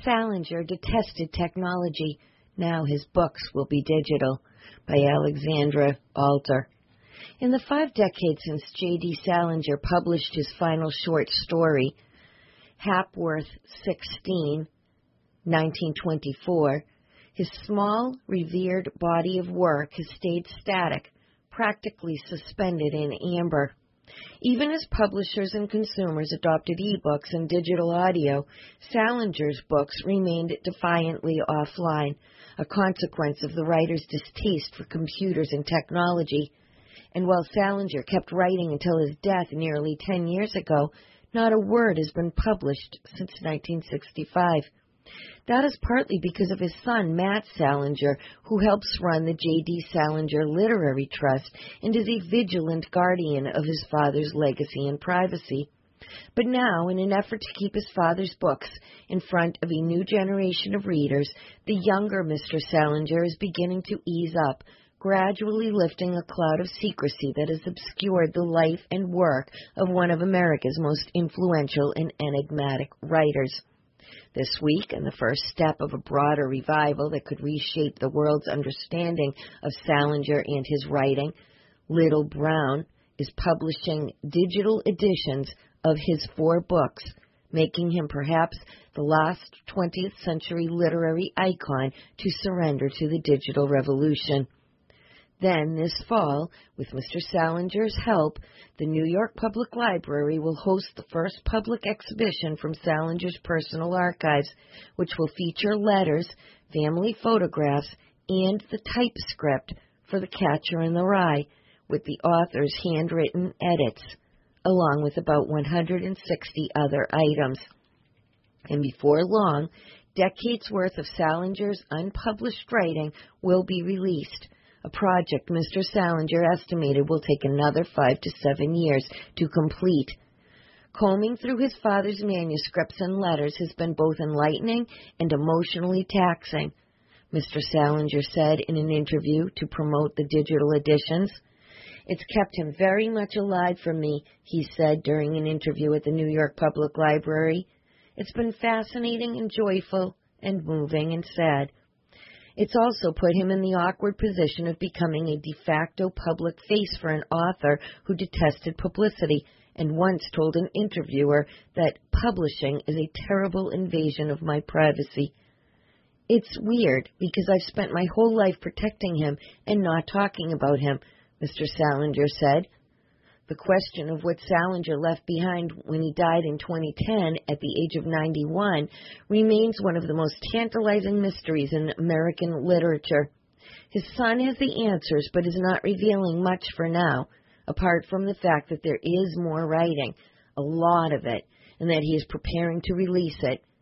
Salinger detested technology. Now his books will be digital, by Alexandra Alter. In the 5 decades since J.D. Salinger published his final short story, Hapworth 16, 1924, his small, revered body of work has stayed static, practically suspended in amber. Even as publishers and consumers adopted e-books and digital audio, Salinger's books remained defiantly offline, a consequence of the writer's distaste for computers and technology. And while Salinger kept writing until his death nearly 10 years ago, not a word has been published since 1965. That is partly because of his son, Matt Salinger, who helps run the J.D. Salinger Literary Trust and is a vigilant guardian of his father's legacy and privacy. But now, in an effort to keep his father's books in front of a new generation of readers, the younger Mr. Salinger is beginning to ease up, gradually lifting a cloud of secrecy that has obscured the life and work of one of America's most influential and enigmatic writers. This week, in the first step of a broader revival that could reshape the world's understanding of Salinger and his writing, Little Brown is publishing digital editions of his 4 books, making him perhaps the last 20th century literary icon to surrender to the digital revolution. Then, this fall, with Mr. Salinger's help, the New York Public Library will host the first public exhibition from Salinger's personal archives, which will feature letters, family photographs, and the typescript for The Catcher in the Rye, with the author's handwritten edits, along with about 160 other items. And before long, decades' worth of Salinger's unpublished writing will be released, a project Mr. Salinger estimated will take another 5 to 7 years to complete. Combing through his father's manuscripts and letters has been both enlightening and emotionally taxing, Mr. Salinger said in an interview to promote the digital editions. It's kept him very much alive for me, he said during an interview at the New York Public Library. It's been fascinating and joyful and moving and sad. It's also put him in the awkward position of becoming a de facto public face for an author who detested publicity and once told an interviewer that publishing is a terrible invasion of my privacy. It's weird because I've spent my whole life protecting him and not talking about him, Mr. Salinger said. The question of what Salinger left behind when he died in 2010 at the age of 91 remains one of the most tantalizing mysteries in American literature. His son has the answers but is not revealing much for now, apart from the fact that there is more writing, a lot of it, and that he is preparing to release it,